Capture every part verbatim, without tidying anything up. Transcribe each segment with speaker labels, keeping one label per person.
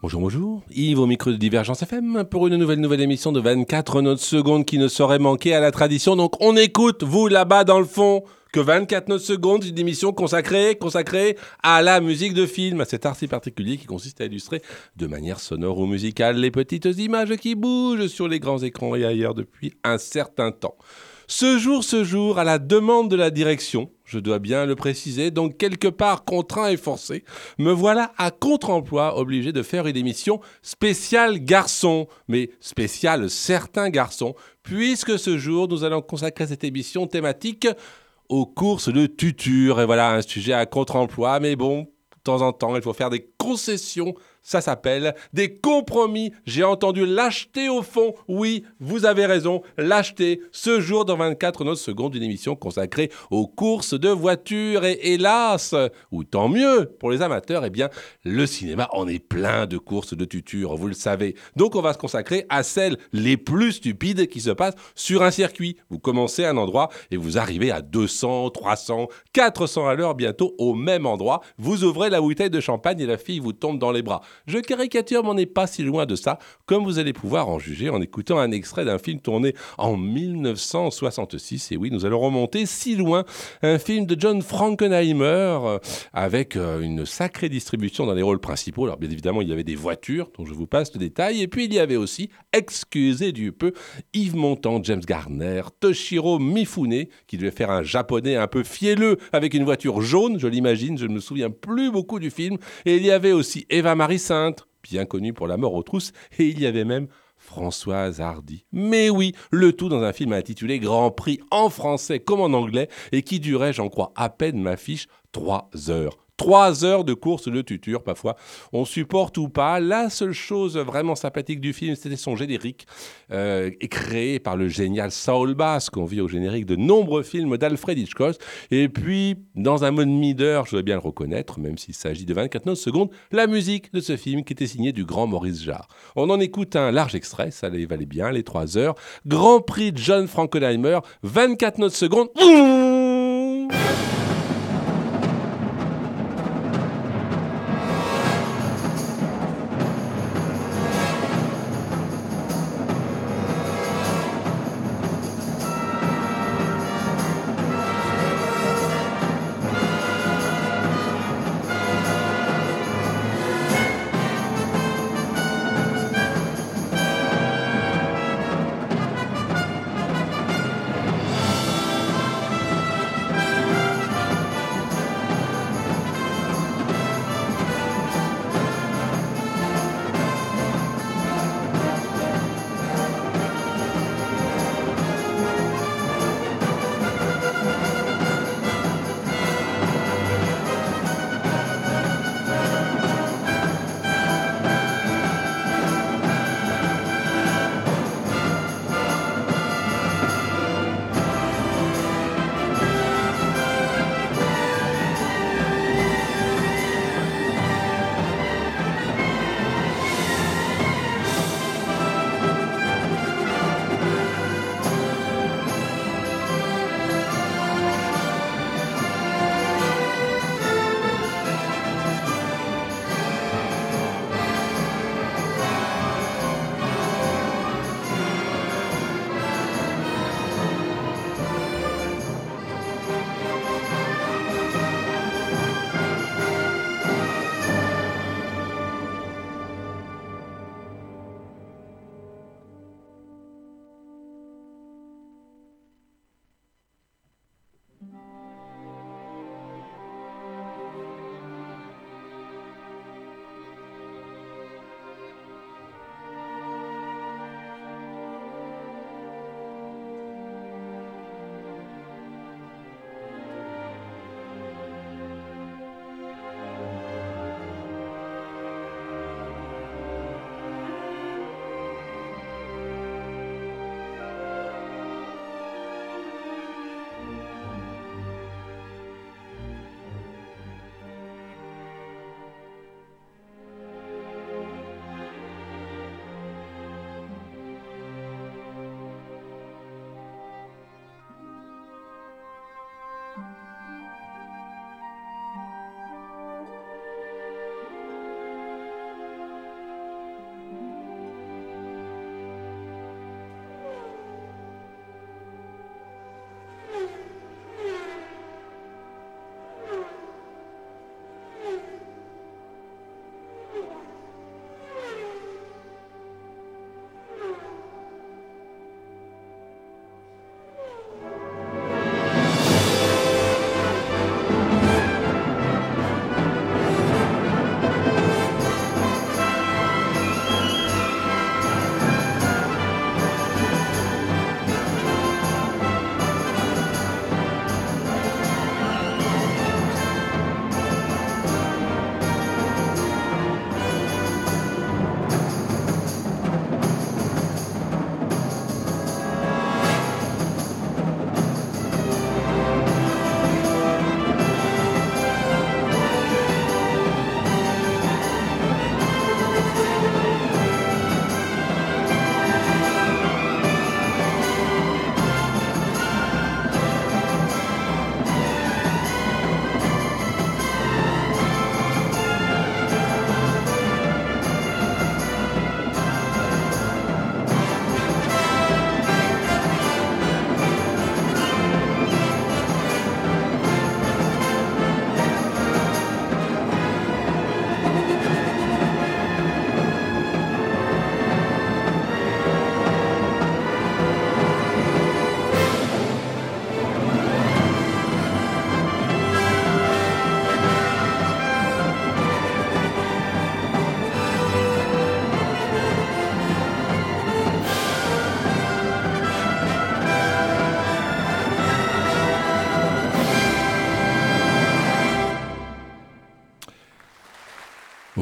Speaker 1: Bonjour, bonjour. Yves au micro de Divergence F M pour une nouvelle nouvelle émission de vingt-quatre notes secondes qui ne saurait manquer à la tradition. Donc on écoute, vous là-bas dans le fond, que vingt-quatre notes secondes, une émission consacrée, consacrée à la musique de film, à cet art si particulier qui consiste à illustrer de manière sonore ou musicale les petites images qui bougent sur les grands écrans et ailleurs depuis un certain temps. Ce jour, ce jour, à la demande de la direction, je dois bien le préciser, donc quelque part contraint et forcé, me voilà à contre-emploi obligé de faire une émission spéciale garçon, mais spéciale certains garçons, puisque ce jour, nous allons consacrer cette émission thématique aux courses de tuture. Et voilà, un sujet à contre-emploi, mais bon, de temps en temps, il faut faire des concessions. Ça s'appelle des compromis. J'ai entendu lâcheté au fond. Oui, vous avez raison, lâcheté. Ce jour, dans vingt-quatre notes secondes, une émission consacrée aux courses de voitures. Et hélas, ou tant mieux pour les amateurs, eh bien, le cinéma en est plein de courses de tuture, vous le savez. Donc, on va se consacrer à celles les plus stupides qui se passent sur un circuit. Vous commencez à un endroit et vous arrivez à deux cents, trois cents, quatre cents à l'heure bientôt au même endroit. Vous ouvrez la bouteille de champagne et la fille vous tombe dans les bras. Je caricature, mais on n'est pas si loin de ça, comme vous allez pouvoir en juger en écoutant un extrait d'un film tourné en dix-neuf cent soixante-six. Et oui, nous allons remonter si loin. Un film de John Frankenheimer, euh, avec euh, une sacrée distribution dans les rôles principaux. Alors bien évidemment, il y avait des voitures, dont je vous passe le détail. Et puis il y avait aussi, excusez du peu, Yves Montand, James Garner, Toshiro Mifune, qui devait faire un japonais un peu fielleux avec une voiture jaune, je l'imagine, je ne me souviens plus beaucoup du film. Et il y avait aussi Eva-Marie Sainte, bien connue pour La mort aux trousses, et il y avait même Françoise Hardy. Mais oui, le tout dans un film intitulé Grand Prix en français comme en anglais, et qui durait, j'en crois, à peine ma fiche, trois heures. Trois heures de course de tuture, parfois. On supporte ou pas. La seule chose vraiment sympathique du film, c'était son générique, euh, créé par le génial Saul Bass, qu'on vit au générique de nombreux films d'Alfred Hitchcock. Et puis, dans un mode mideur, je dois bien le reconnaître, même s'il s'agit de vingt-quatre notes secondes, la musique de ce film qui était signée du grand Maurice Jarre. On en écoute un large extrait, ça les valait bien, les trois heures. Grand Prix John Frankenheimer, vingt-quatre notes secondes. Mmh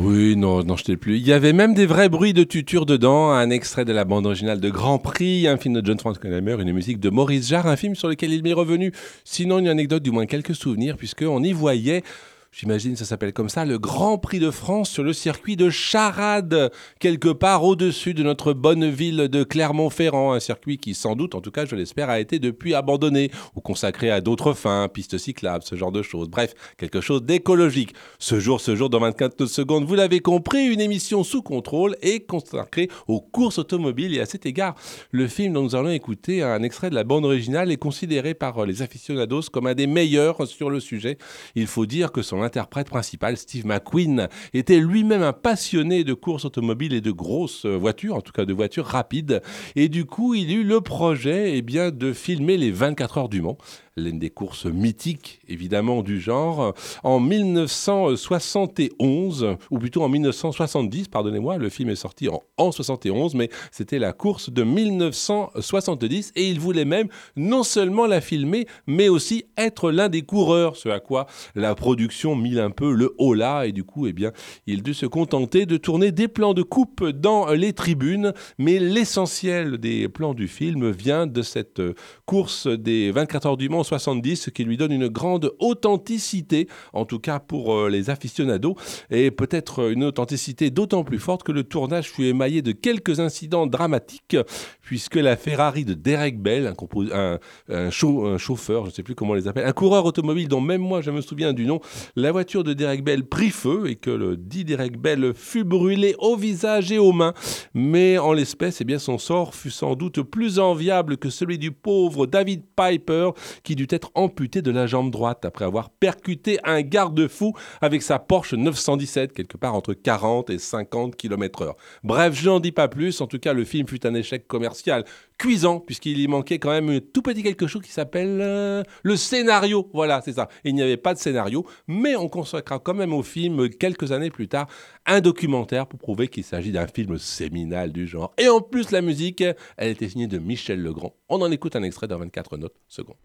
Speaker 1: Oui, non, non, je t'ai plus. Il y avait même des vrais bruits de tuture dedans, un extrait de la bande originale de Grand Prix, un film de John Frankenheimer, une musique de Maurice Jarre, un film sur lequel il m'est revenu. Sinon, une anecdote, du moins quelques souvenirs, puisqu'on y voyait... J'imagine ça s'appelle comme ça, le Grand Prix de France sur le circuit de Charade, quelque part au-dessus de notre bonne ville de Clermont-Ferrand, un circuit qui sans doute, en tout cas je l'espère, a été depuis abandonné ou consacré à d'autres fins, pistes cyclables, ce genre de choses. Bref, quelque chose d'écologique. Ce jour, ce jour, dans vingt-quatre secondes, vous l'avez compris, une émission sous contrôle et consacrée aux courses automobiles. Et à cet égard, le film dont nous allons écouter un extrait de la bande originale est considéré par les aficionados comme un des meilleurs sur le sujet. Il faut dire que son interprète principal, Steve McQueen, était lui-même un passionné de courses automobiles et de grosses voitures, en tout cas de voitures rapides. Et du coup, il eut le projet eh bien, de filmer les vingt-quatre heures du Mans, l'une des courses mythiques, évidemment, du genre, en dix-neuf cent soixante et onze, ou plutôt en dix-neuf cent soixante-dix, pardonnez-moi, le film est sorti en, en soixante et onze, mais c'était la course de dix-neuf cent soixante-dix, et il voulait même non seulement la filmer, mais aussi être l'un des coureurs, ce à quoi la production mit un peu le holà, et du coup, eh bien, il dut se contenter de tourner des plans de coupe dans les tribunes, mais l'essentiel des plans du film vient de cette course des vingt-quatre heures du Mans soixante-dix, ce qui lui donne une grande authenticité, en tout cas pour euh, les aficionados, et peut-être une authenticité d'autant plus forte que le tournage fut émaillé de quelques incidents dramatiques, puisque la Ferrari de Derek Bell, un, compos- un, un, chau- un chauffeur, je ne sais plus comment on les appelle, un coureur automobile dont même moi je me souviens du nom, la voiture de Derek Bell prit feu et que le dit Derek Bell fut brûlé au visage et aux mains, mais en l'espèce, eh bien, son sort fut sans doute plus enviable que celui du pauvre David Piper, qui dut être amputé de la jambe droite après avoir percuté un garde-fou avec sa Porsche neuf cent dix-sept, quelque part entre quarante et cinquante kilomètres heure. Bref, je n'en dis pas plus. En tout cas, le film fut un échec commercial cuisant, puisqu'il y manquait quand même un tout petit quelque chose qui s'appelle euh, le scénario. Voilà, c'est ça. Il n'y avait pas de scénario, mais on consacra quand même au film, quelques années plus tard, un documentaire pour prouver qu'il s'agit d'un film séminal du genre. Et en plus, la musique, elle était signée de Michel Legrand. On en écoute un extrait dans vingt-quatre notes secondes.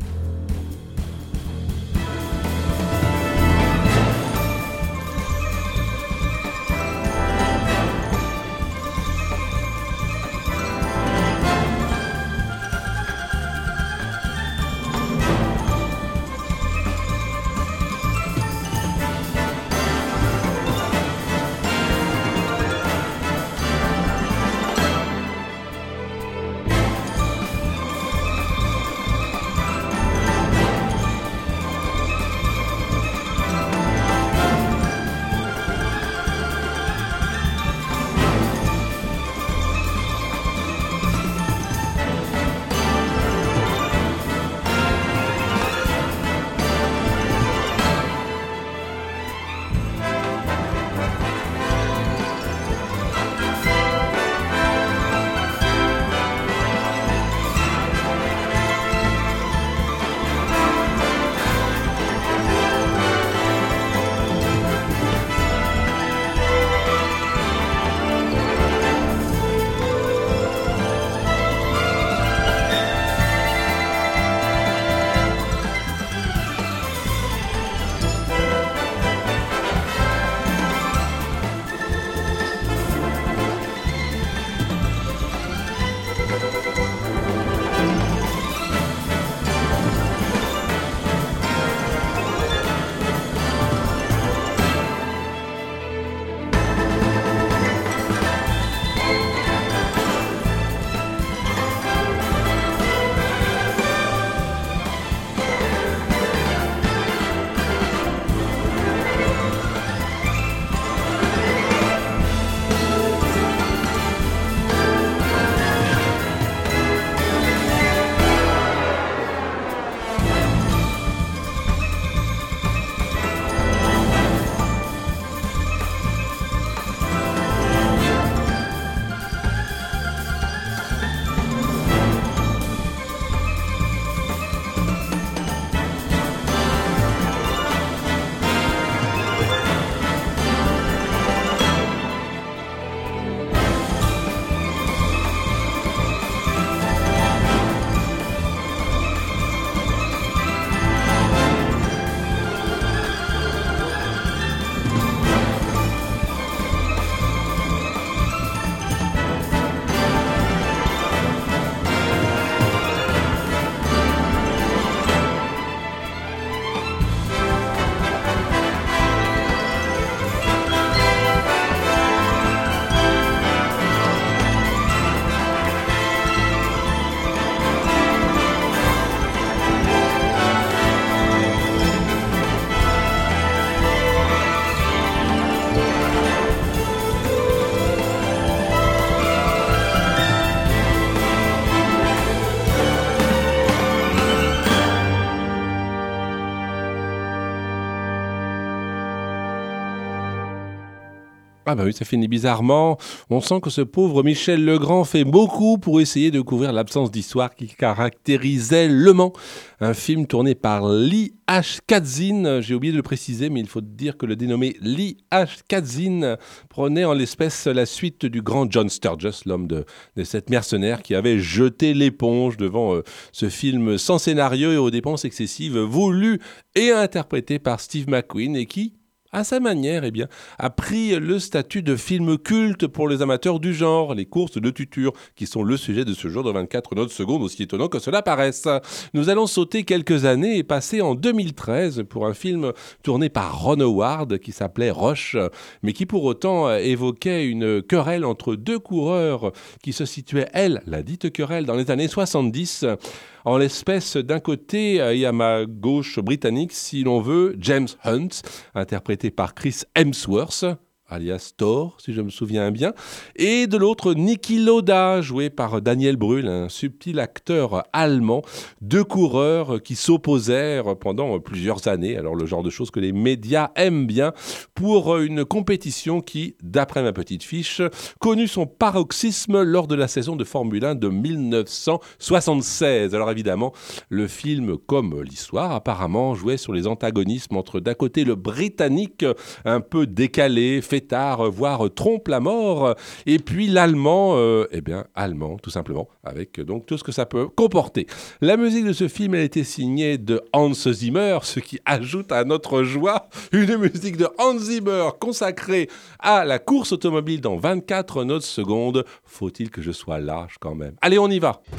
Speaker 1: Ah bah oui, ça finit bizarrement. On sent que ce pauvre Michel Legrand fait beaucoup pour essayer de couvrir l'absence d'histoire qui caractérisait Le Mans. Un film tourné par Lee H. Katzin. J'ai oublié de le préciser, mais il faut dire que le dénommé Lee H. Katzin prenait en l'espèce la suite du grand John Sturges, l'homme de, de cette mercenaire qui avait jeté l'éponge devant euh, ce film sans scénario et aux dépenses excessives, voulu et interprété par Steve McQueen et qui, à sa manière, eh bien, a pris le statut de film culte pour les amateurs du genre, les courses de tuture, qui sont le sujet de ce jour de vingt-quatre notes secondes, aussi étonnant que cela paraisse. Nous allons sauter quelques années et passer en deux mille treize pour un film tourné par Ron Howard qui s'appelait Rush, mais qui pour autant évoquait une querelle entre deux coureurs qui se situaient, elle, la dite querelle, dans les années soixante-dix. En l'espèce, d'un côté, et à ma gauche britannique, si l'on veut, James Hunt, interprété par Chris Hemsworth, alias Thor, si je me souviens bien, et de l'autre, Niki Lauda, joué par Daniel Brühl, un subtil acteur allemand, deux coureurs qui s'opposèrent pendant plusieurs années, alors le genre de choses que les médias aiment bien, pour une compétition qui, d'après ma petite fiche, connut son paroxysme lors de la saison de Formule un de mille neuf cent soixante-seize. Alors évidemment, le film, comme l'histoire, apparemment, jouait sur les antagonismes entre d'un côté le Britannique, un peu décalé, fait tard, voire trompe la mort, et puis l'allemand, euh, eh bien, allemand, tout simplement, avec donc tout ce que ça peut comporter. La musique de ce film, elle a été signée de Hans Zimmer, ce qui ajoute à notre joie une musique de Hans Zimmer consacrée à la course automobile dans vingt-quatre notes secondes. Faut-il que je sois lâche quand même? Allez, on y va!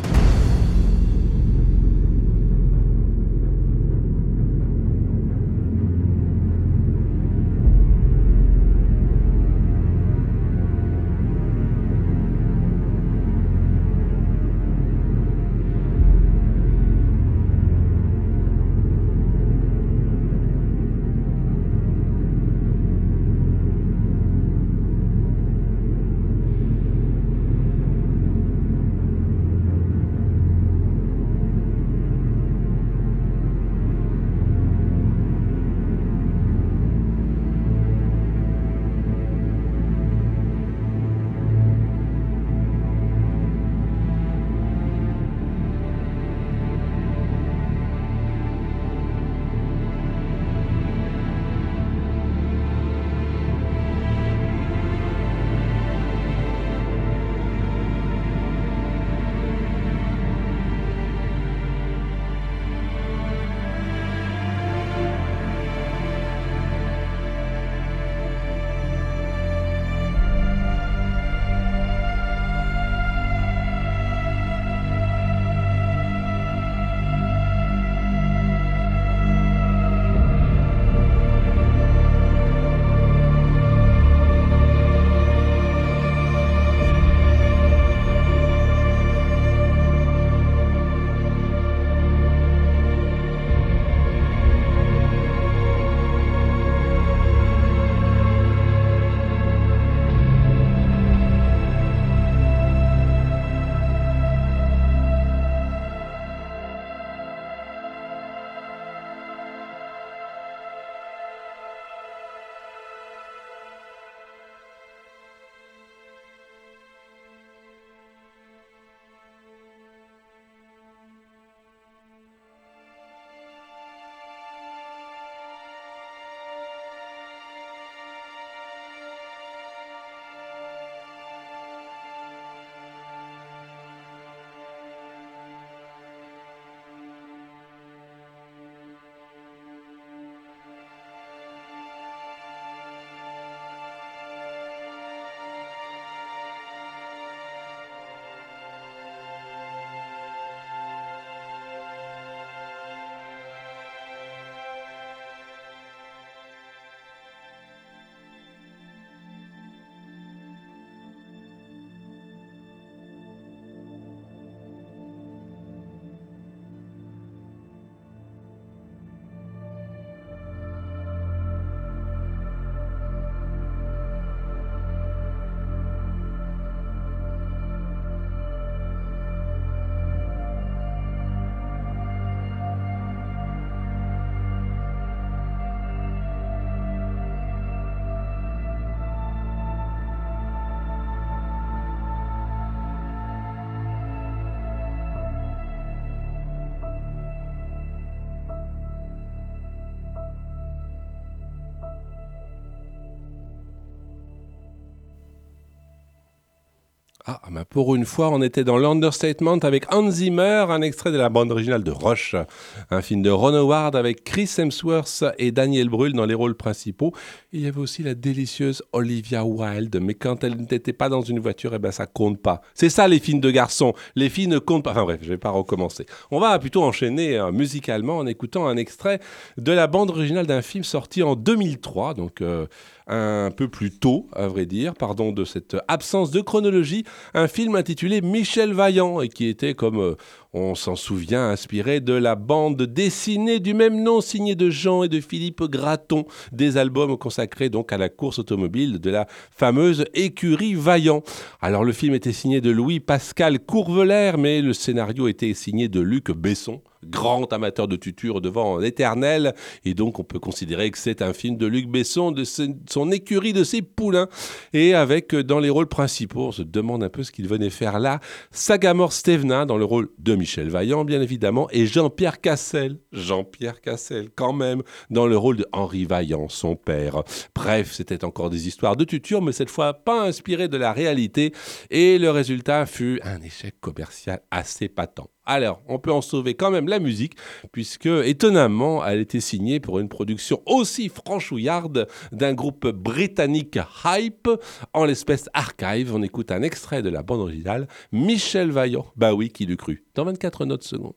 Speaker 1: Ah, bah pour une fois, on était dans l'understatement avec Hans Zimmer, un extrait de la bande originale de Rush, un film de Ron Howard avec Chris Hemsworth et Daniel Brühl dans les rôles principaux. Il y avait aussi la délicieuse Olivia Wilde, mais quand elle n'était pas dans une voiture, eh ben ça compte pas. C'est ça les films de garçons, les filles ne comptent pas. Enfin bref, je vais pas recommencer. On va plutôt enchaîner euh, musicalement en écoutant un extrait de la bande originale d'un film sorti en deux mille trois, donc euh, un peu plus tôt, à vrai dire, pardon de cette absence de chronologie, un film intitulé Michel Vaillant et qui était, comme euh, on s'en souvient, inspiré de la bande dessinée du même nom signée de Jean et de Philippe Graton, des albums consacrés donc à la course automobile de la fameuse écurie Vaillant. Alors le film était signé de Louis-Pascal Courvelaire, mais le scénario était signé de Luc Besson, grand amateur de tuture devant l'éternel, et donc on peut considérer que c'est un film de Luc Besson, de son écurie, de ses poulains, et avec dans les rôles principaux, on se demande un peu ce qu'il venait faire là, Sagamore Stevenin dans le rôle de Michel Vaillant bien évidemment, et Jean-Pierre Cassel, Jean-Pierre Cassel quand même, dans le rôle de Henri Vaillant, son père. Bref, c'était encore des histoires de tuture, mais cette fois pas inspirées de la réalité, et le résultat fut un échec commercial assez patent. Alors, on peut en sauver quand même la musique, puisque, étonnamment, elle était signée pour une production aussi franchouillarde d'un groupe britannique Hype, en l'espèce Archive. On écoute un extrait de la bande originale, Michel Vaillant. Bah oui, qui l'eût cru. Dans vingt-quatre notes secondes.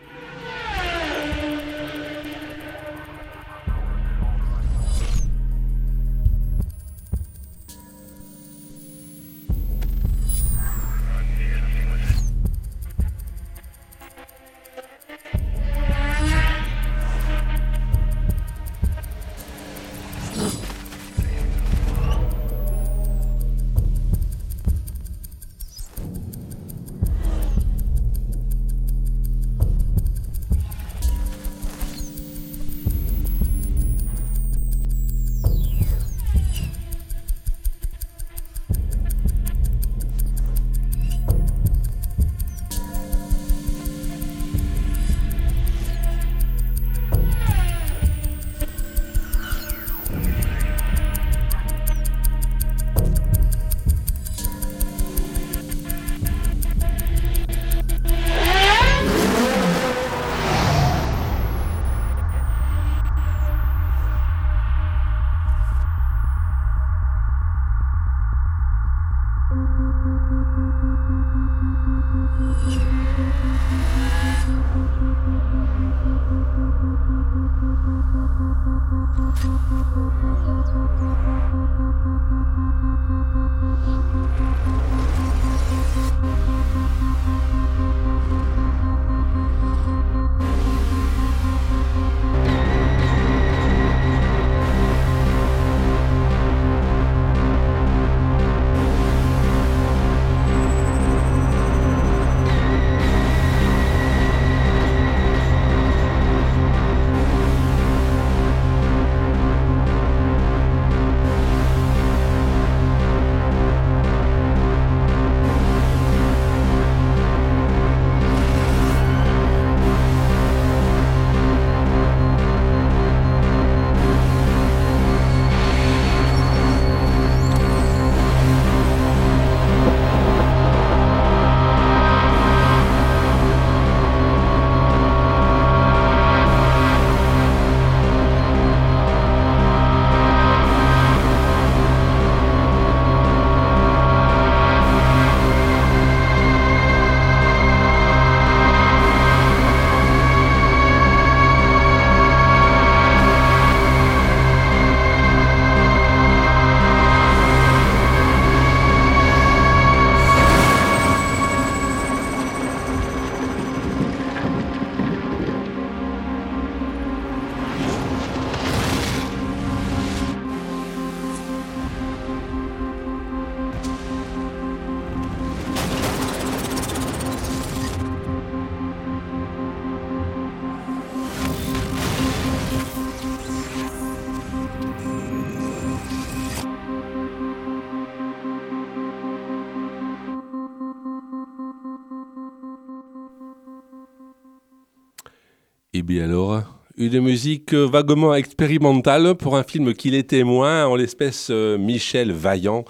Speaker 1: Et bien alors, une musique vaguement expérimentale pour un film qui l'était moins, en l'espèce euh, Michel Vaillant.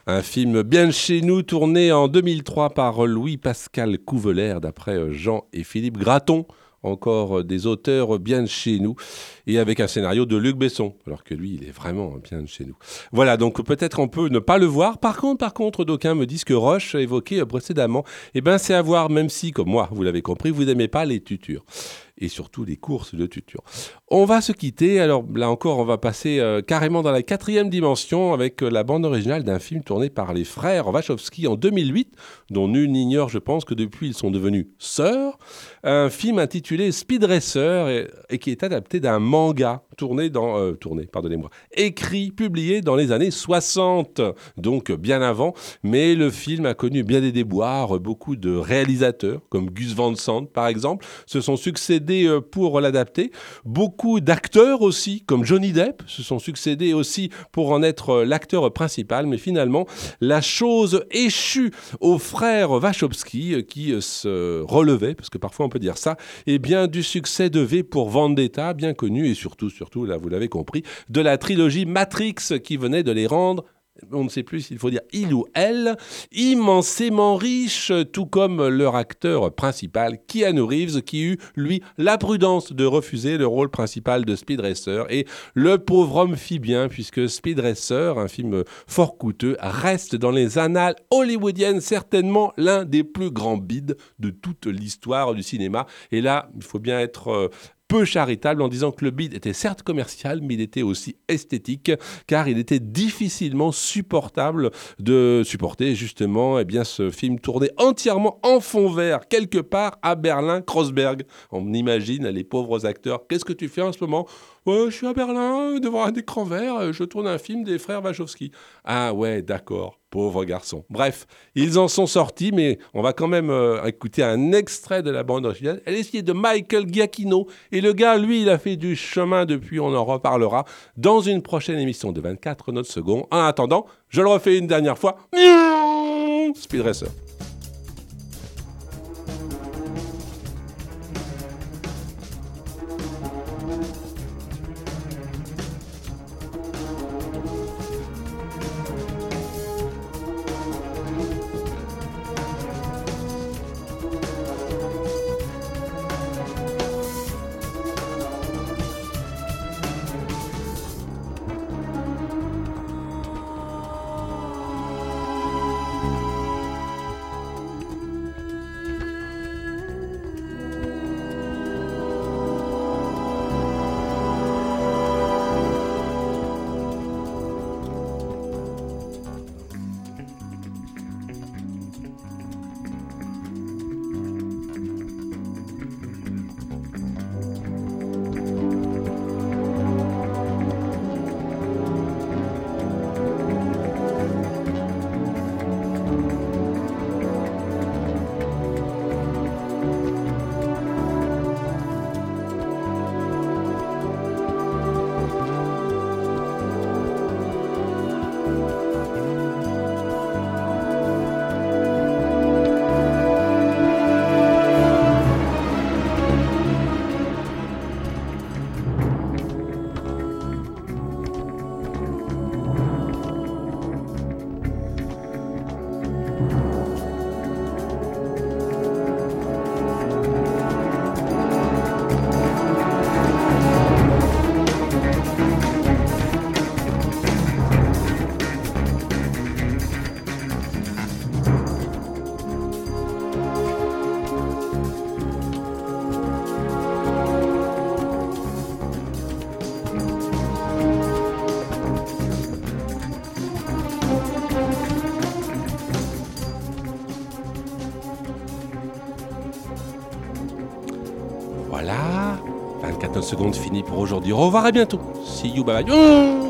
Speaker 1: Un film bien de chez nous, tourné en deux mille trois par Louis-Pascal Couvelaire, d'après Jean et Philippe Graton. Encore des auteurs bien de chez nous, et avec un scénario de Luc Besson, alors que lui, il est vraiment bien de chez nous. Voilà, donc peut-être on peut ne pas le voir. Par contre, par contre, d'aucuns me disent que Roche a évoqué précédemment, eh ben c'est à voir, même si, comme moi, vous l'avez compris, vous n'aimez pas les tutures. Et surtout les courses de tutures. On va se quitter, alors là encore on va passer euh, carrément dans la quatrième dimension avec euh, la bande originale d'un film tourné par les frères Wachowski en deux mille huit, dont nul n'ignore, je pense, que depuis ils sont devenus sœurs. Un film intitulé Speed Racer et, et qui est adapté d'un manga tourné dans, euh, tourné, pardonnez-moi, écrit, publié dans les années soixante, donc bien avant, mais le film a connu bien des déboires, beaucoup de réalisateurs, comme Gus Van Sant par exemple, se sont succédés pour l'adapter. Beaucoup d'acteurs aussi, comme Johnny Depp, se sont succédés aussi pour en être l'acteur principal. Mais finalement, la chose échut aux frères Wachowski qui se relevaient, parce que parfois on peut dire ça, et bien du succès de V pour Vendetta, bien connu, et surtout, surtout, là vous l'avez compris, de la trilogie Matrix qui venait de les rendre, on ne sait plus s'il faut dire il ou elle, immensément riche, tout comme leur acteur principal, Keanu Reeves, qui eut, lui, la prudence de refuser le rôle principal de Speed Racer. Et le pauvre homme fit bien, puisque Speed Racer, un film fort coûteux, reste dans les annales hollywoodiennes certainement l'un des plus grands bides de toute l'histoire du cinéma. Et là, il faut bien être... Euh, peu charitable en disant que le bide était certes commercial, mais il était aussi esthétique, car il était difficilement supportable de supporter justement eh bien, ce film tourné entièrement en fond vert, quelque part à Berlin-Kreuzberg. On imagine les pauvres acteurs. Qu'est-ce que tu fais en ce moment ? Ouais, je suis à Berlin, devant un écran vert, je tourne un film des frères Wachowski. Ah ouais, d'accord, pauvre garçon. Bref, ils en sont sortis, mais on va quand même euh, écouter un extrait de la bande originale. Elle est signée de Michael Giacchino, et le gars, lui, il a fait du chemin depuis, on en reparlera dans une prochaine émission de vingt-quatre notes secondes. En attendant, je le refais une dernière fois. Speed Racer. Voilà, vingt-quatre secondes finies pour aujourd'hui. Au revoir, à bientôt. See you, bye bye.